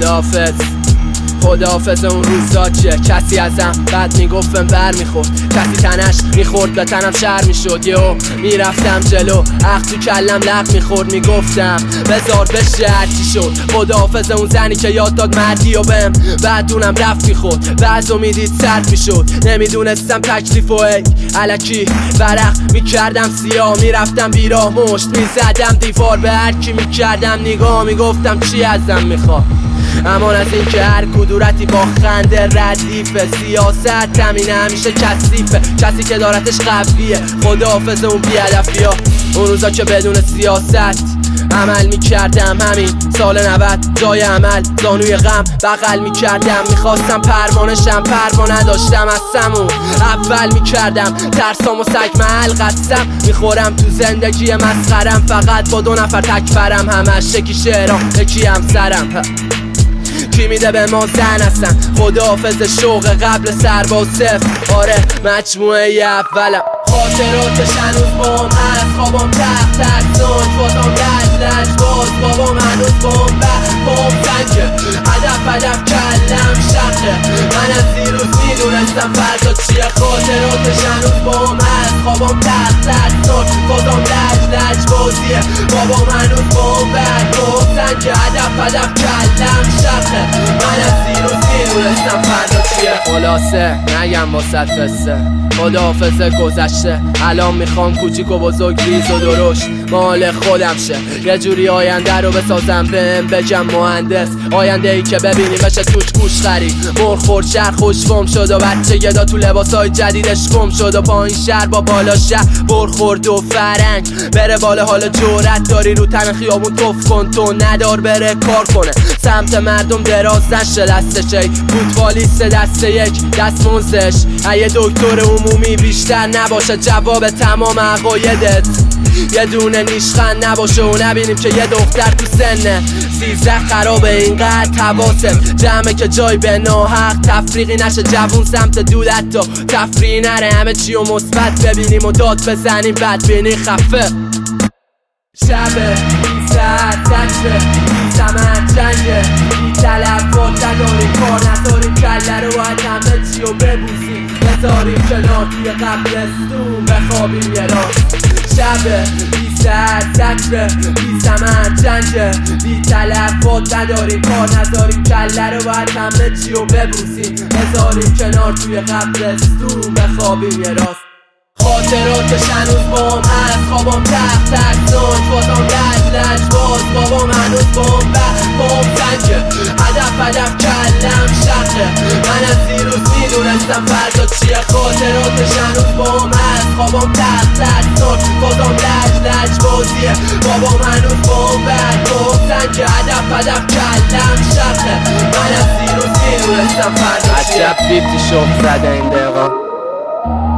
خداحافظ اون روزا که کسی ازم بد میگفتم بر میخورد، کسی تنش میخورد به تنم شر میشد. یهو میرفتم جلو عقل تو کلم لق میخورد، میگفتم بذار بشه هرچی شد. خداحافظ اون زنی که یاد داد مردی و بهم بعد اونم رفت میخورد، بعض میدید سرد میشد. نمیدونستم تکلیف و ای علکی ورق میکردم سیاه، میرفتم بیراه مشت میزدم دیوار، به هر کی میکردم نگاه میگفتم چی ازم میخواد. امان از این که هر کدورتی با خنده ردیفه، سیاست همینه همیشه کثیفه، کسی که دارتش قویه. خداحافظ اون بی‌هدفیا، اون روزا که بدون سیاست عمل میکردم. همین سال 90 جای عمل زانوی غم بغل میکردم، میخواستم پروانشم پروانه داشتم از سمون اول میکردم. ترسام و سگ محل قسم میخورم تو زندگی مسخرم، فقط با 2 نفر تکبرم، همش یکی شعرام یکی همسرم. کی میده به ما زن هستن؟ خداحافظ شوق قبل سرباز صفر، آره مجموعه اولم. خاطراتش هنوز بام هست، خوابم تخت ترسان بازم لج باز بابام هنوز بام سنگه، هدف کلم شقه. من از دیروز میدونستم فردا چیه. خاطراتش هنوز بام هست، خوابم تخت ترسان بازم لج بازیه، بابام هنوز بام سنگه، هدف کلم شقه. من از دیروز میدونستم فردا چیه. خلاصه نگم واسط فسته، خداحافظ گذشته، الان میخوام کوچیک و بزرگ ریز و درشت مال خودم شه. یه جوری آینده رو بسازم، بهم بگم مهندس، آینده ای که ببینیم بشه توش گوش خرید. مرغ خورد شهر خوشفام شد و بچه گدا تو لباسای جدیدش گم شد و پایین شهر با بالا شهر برخورد و فرنگ بره بالا. حالا جرأت داری رو تن خیابون توف کن، تو ندار بره کار کنه سمت مردم دراز نشه دستش. ای فوتبالیست دسته یک دستمزدش یه دکتر عمومی بیشتر نباشه، جواب تمام عقایدت یه دونه نیشخند نباشه و نبینیم که یه دختر تو سن 13 خرابه. اینقدر حواست جمعه که جای به ناحق تفریقی نشه، جوون سمت دودت تا تفریقی نره، همه چی و مثبت ببینیم و داد بزنیم بدبینی خفه. شبه بی ساعت تکره بی زمن جنگه بی تلفات نداریم کار نداریم، کله رو باید همه چی رو ببوسیم بذاریم کنار توی قبرستون بخوابیم یه راست. شبه بی ساعت تکره بی زمن جنگه بی تلفات نداریم کار نداریم، کله رو باید همه چی رو ببوسیم بذاریم کنار توی قبرستون بخوابیم یه راست. خاطراتش هنوز بام هست، خوابم تخت ترسان بازم لج باز بابام هنوز بام سنگه، هدف کلم شقه. من از دیروز میدونستم فردا چیه. خاطراتش هنوز بام هست، خوابم تخت ترسان بازم لج بازیه، بابام هنوز بام سنگه، هدف کلم شقه. من از دیروز میدونستم فردا چیه. عجب بیتی شخ زده این دقیقا.